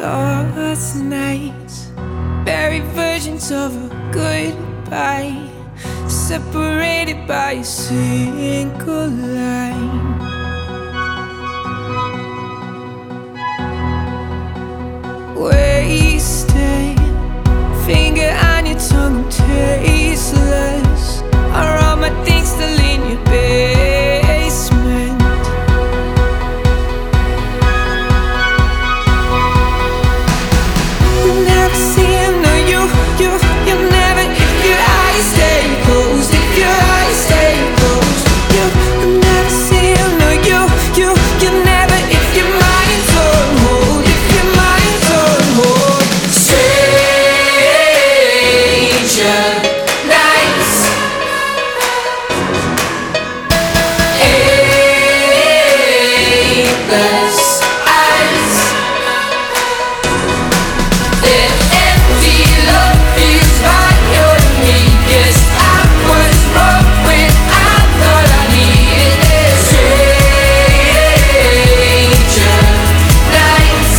lost nights, buried versions of a goodbye, separated by a single line. Wasted, finger on your tongue, I'm tasteless. Are all my things still in your basement? You never see him, no, you never. If your eyes stay closed, if your eyes stay closed, you never see him, no, you never. If your mind's on hold, if your mind's on hold. Stranger nights, aimless eyes, that empty love feels violently. Yes, I was wrong when I thought I needed it. Stranger nights,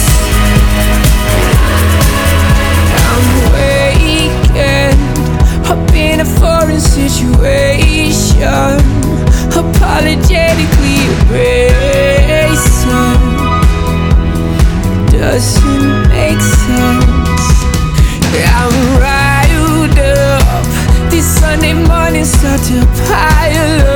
I'm waking up in a foreign situation, apologetically erasing. Doesn't make sense. I'm riled up. These Sunday mornings start to pile up.